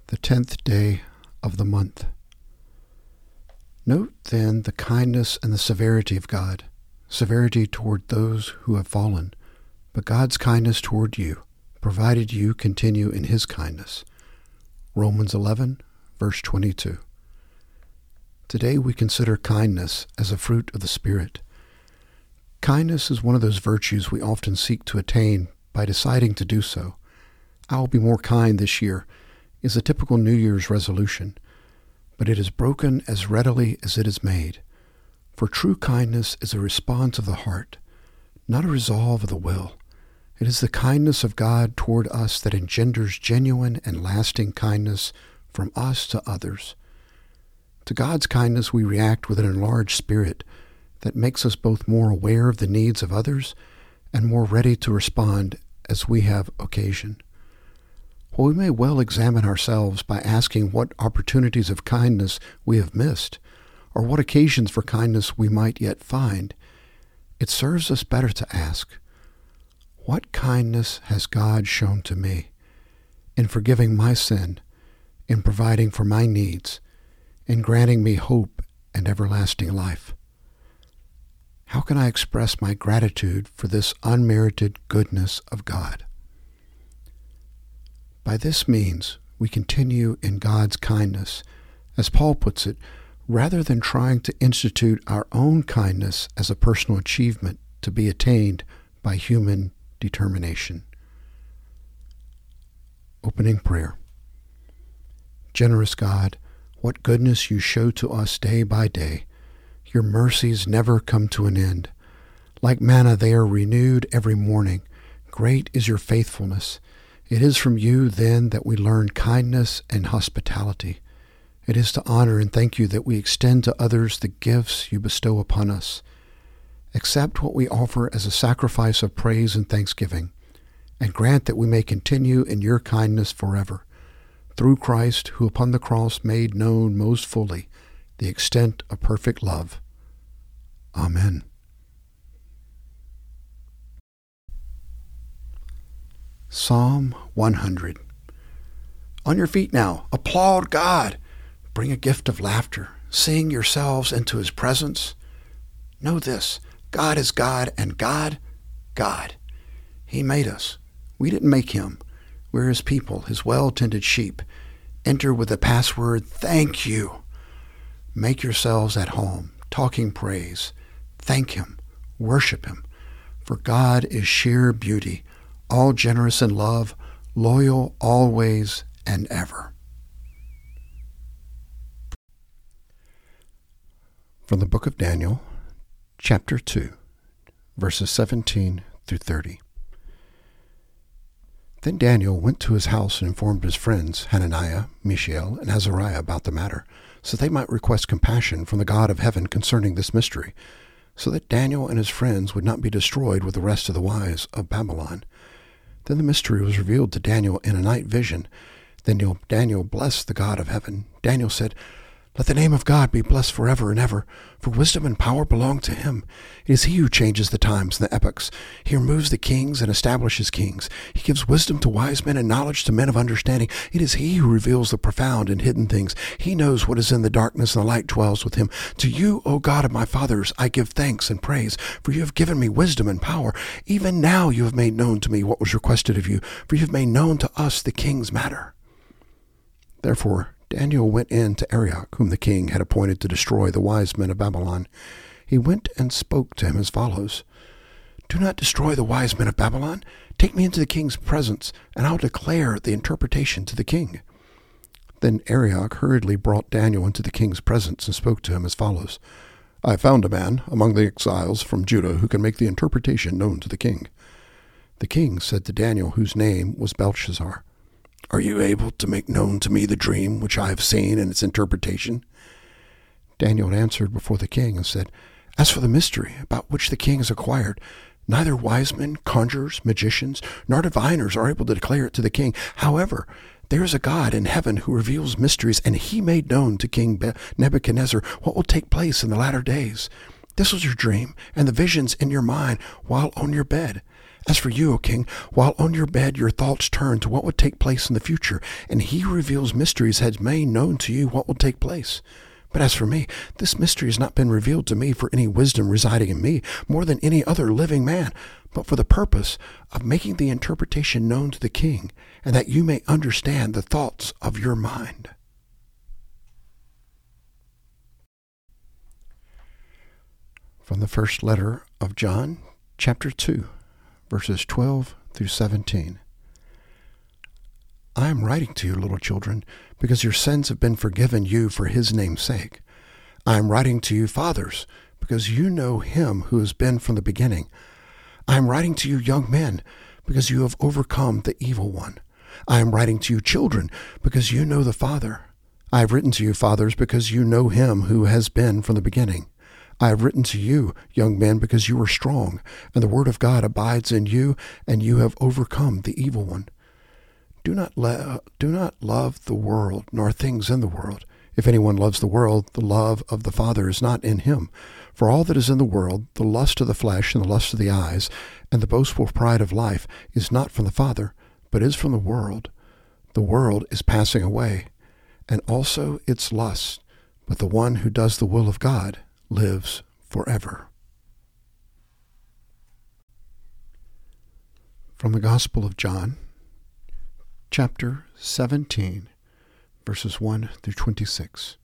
the 10th day of the month. Note then the kindness and the severity of God, severity toward those who have fallen, but God's kindness toward you, provided you continue in his kindness. Romans 11, verse 22. Today we consider kindness as a fruit of the Spirit. Kindness is one of those virtues we often seek to attain by deciding to do so. I will be more kind this year is a typical New Year's resolution, but it is broken as readily as it is made. For true kindness is a response of the heart, not a resolve of the will. It is the kindness of God toward us that engenders genuine and lasting kindness from us to others. To God's kindness we react with an enlarged spirit that makes us both more aware of the needs of others and more ready to respond as we have occasion. While we may well examine ourselves by asking what opportunities of kindness we have missed, or what occasions for kindness we might yet find, it serves us better to ask, what kindness has God shown to me in forgiving my sin, in providing for my needs, in granting me hope and everlasting life? How can I express my gratitude for this unmerited goodness of God? By this means, we continue in God's kindness, as Paul puts it, rather than trying to institute our own kindness as a personal achievement to be attained by human determination. Opening prayer. Generous God, what goodness you show to us day by day. Your mercies never come to an end. Like manna, they are renewed every morning. Great is your faithfulness. It is from you, then, that we learn kindness and hospitality. It is to honor and thank you that we extend to others the gifts you bestow upon us. Accept what we offer as a sacrifice of praise and thanksgiving, and grant that we may continue in your kindness forever, through Christ, who upon the cross made known most fully the extent of perfect love. Amen. Psalm 100. On your feet now, applaud God. Bring a gift of laughter. Sing yourselves into his presence. Know this, God is God, and God, God. He made us. We didn't make him. We're his people, his well-tended sheep. Enter with the password, thank you. Make yourselves at home, talking praise. Thank him. Worship him. For God is sheer beauty, all generous in love, loyal always and ever. From the book of Daniel, chapter 2, verses 17 through 30. Then Daniel went to his house and informed his friends, Hananiah, Mishael, and Azariah, about the matter, so they might request compassion from the God of heaven concerning this mystery, so that Daniel and his friends would not be destroyed with the rest of the wise of Babylon. Then the mystery was revealed to Daniel in a night vision. Then Daniel blessed the God of heaven. Daniel said, let the name of God be blessed forever and ever, for wisdom and power belong to him. It is he who changes the times and the epochs. He removes the kings and establishes kings. He gives wisdom to wise men and knowledge to men of understanding. It is he who reveals the profound and hidden things. He knows what is in the darkness, and the light dwells with him. To you, O God of my fathers, I give thanks and praise, for you have given me wisdom and power. Even now you have made known to me what was requested of you, for you have made known to us the king's matter. Therefore Daniel went in to Arioch, whom the king had appointed to destroy the wise men of Babylon. He went and spoke to him as follows. Do not destroy the wise men of Babylon. Take me into the king's presence, and I'll declare the interpretation to the king. Then Arioch hurriedly brought Daniel into the king's presence and spoke to him as follows. I found a man among the exiles from Judah who can make the interpretation known to the king. The king said to Daniel, whose name was Belshazzar, Are you able to make known to me the dream which I have seen and its interpretation? Daniel answered before the king and said, As for the mystery about which the king has inquired, neither wise men, conjurers, magicians, nor diviners are able to declare it to the king. However, there is a God in heaven who reveals mysteries, and he made known to King Nebuchadnezzar what will take place in the latter days. This was your dream and the visions in your mind while on your bed. As for you, O king, while on your bed your thoughts turn to what would take place in the future, and he who reveals mysteries has made known to you what will take place. But as for me, this mystery has not been revealed to me for any wisdom residing in me more than any other living man, but for the purpose of making the interpretation known to the king, and that you may understand the thoughts of your mind. From the first letter of John, chapter 2, verses 12 through 17. I am writing to you, little children, because your sins have been forgiven you for his name's sake. I am writing to you, fathers, because you know him who has been from the beginning. I am writing to you, young men, because you have overcome the evil one. I am writing to you, children, because you know the Father. I have written to you, fathers, because you know him who has been from the beginning. I have written to you, young men, because you are strong, and the word of God abides in you, and you have overcome the evil one. Do not love the world, nor things in the world. If anyone loves the world, the love of the Father is not in him. For all that is in the world, the lust of the flesh and the lust of the eyes, and the boastful pride of life, is not from the Father, but is from the world. The world is passing away, and also its lust, but the one who does the will of God lives forever. From the Gospel of John, chapter 17, verses 1 through 26.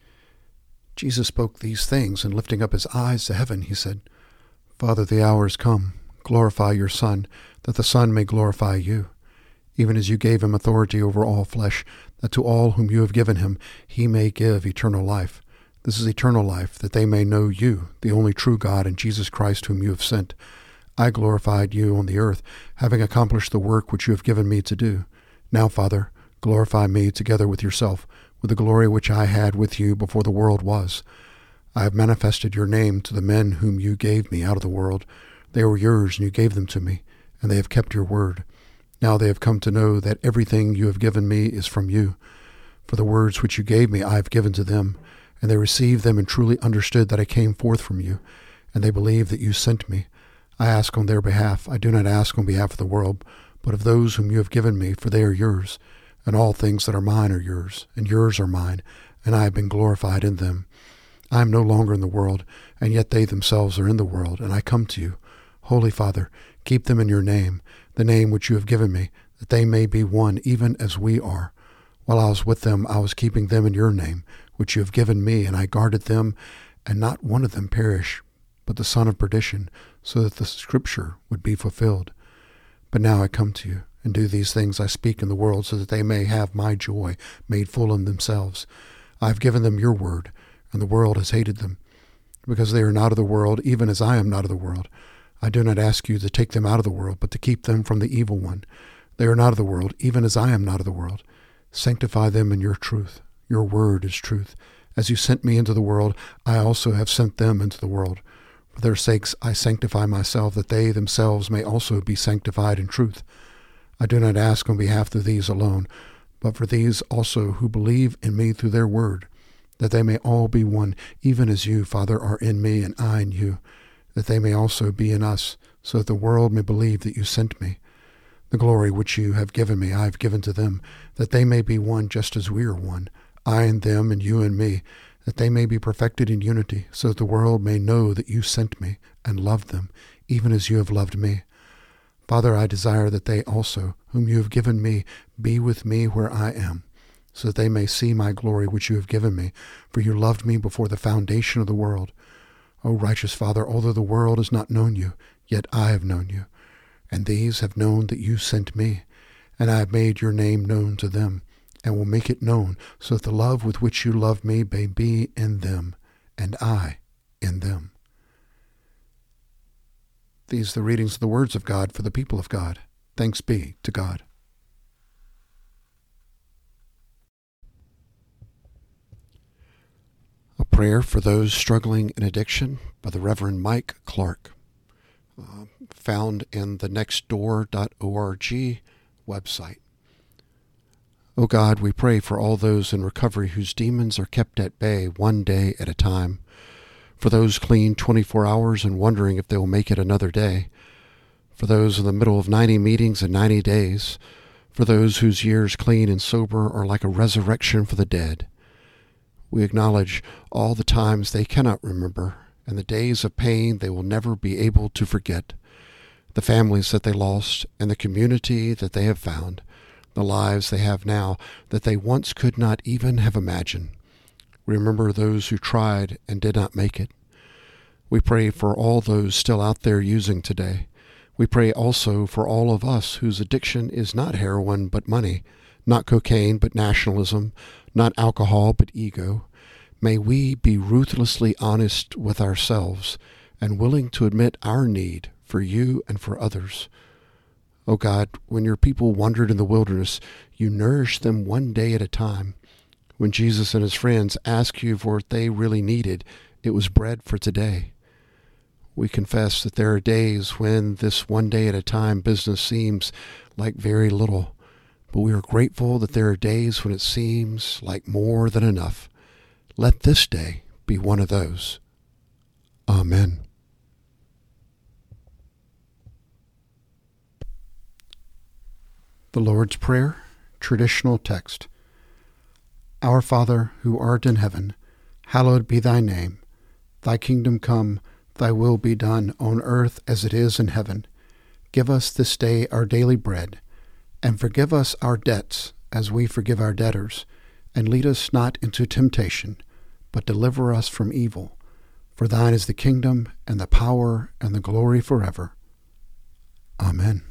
Jesus spoke these things, and lifting up his eyes to heaven, he said, Father, the hour is come. Glorify your Son, that the Son may glorify you, even as you gave him authority over all flesh, that to all whom you have given him he may give eternal life. This is eternal life, that they may know you, the only true God, and Jesus Christ whom you have sent. I glorified you on the earth, having accomplished the work which you have given me to do. Now, Father, glorify me together with yourself, with the glory which I had with you before the world was. I have manifested your name to the men whom you gave me out of the world. They were yours, and you gave them to me, and they have kept your word. Now they have come to know that everything you have given me is from you. For the words which you gave me I have given to them, and they received them and truly understood that I came forth from you, and they believe that you sent me. I ask on their behalf. I do not ask on behalf of the world, but of those whom you have given me, for they are yours, and all things that are mine are yours, and yours are mine, and I have been glorified in them. I am no longer in the world, and yet they themselves are in the world, and I come to you. Holy Father, keep them in your name, the name which you have given me, that they may be one even as we are. While I was with them, I was keeping them in your name, which you have given me, and I guarded them, and not one of them perish, but the son of perdition, so that the scripture would be fulfilled. But now I come to you, and do these things I speak in the world, so that they may have my joy made full in themselves. I have given them your word, and the world has hated them, because they are not of the world, even as I am not of the world. I do not ask you to take them out of the world, but to keep them from the evil one. They are not of the world, even as I am not of the world. Sanctify them in your truth. Your word is truth. As you sent me into the world, I also have sent them into the world. For their sakes I sanctify myself, that they themselves may also be sanctified in truth. I do not ask on behalf of these alone, but for these also who believe in me through their word, that they may all be one, even as you, Father, are in me and I in you, that they may also be in us, so that the world may believe that you sent me. The glory which you have given me I have given to them, that they may be one just as we are one, I and them and you and me, that they may be perfected in unity, so that the world may know that you sent me and loved them, even as you have loved me. Father, I desire that they also, whom you have given me, be with me where I am, so that they may see my glory which you have given me, for you loved me before the foundation of the world. O righteous Father, although the world has not known you, yet I have known you, and these have known that you sent me, and I have made your name known to them, and will make it known, so that the love with which you love me may be in them, and I in them. These are the readings of the words of God for the people of God. Thanks be to God. A prayer for those struggling in addiction by the Reverend Mike Clark, found in the nextdoor.org website. O God, we pray for all those in recovery whose demons are kept at bay one day at a time, for those clean 24 hours and wondering if they will make it another day, for those in the middle of 90 meetings in 90 days, for those whose years clean and sober are like a resurrection for the dead. We acknowledge all the times they cannot remember and the days of pain they will never be able to forget, the families that they lost and the community that they have found, the lives they have now that they once could not even have imagined. Remember those who tried and did not make it. We pray for all those still out there using today. We pray also for all of us whose addiction is not heroin but money, not cocaine but nationalism, not alcohol but ego. May we be ruthlessly honest with ourselves and willing to admit our need for you and for others. O God, when your people wandered in the wilderness, you nourished them one day at a time. When Jesus and his friends asked you for what they really needed, it was bread for today. We confess that there are days when this one day at a time business seems like very little, but we are grateful that there are days when it seems like more than enough. Let this day be one of those. Amen. The Lord's Prayer, traditional text. Our Father, who art in heaven, hallowed be thy name. Thy kingdom come, thy will be done on earth as it is in heaven. Give us this day our daily bread, and forgive us our debts as we forgive our debtors. And lead us not into temptation, but deliver us from evil. For thine is the kingdom, and the power, and the glory forever. Amen.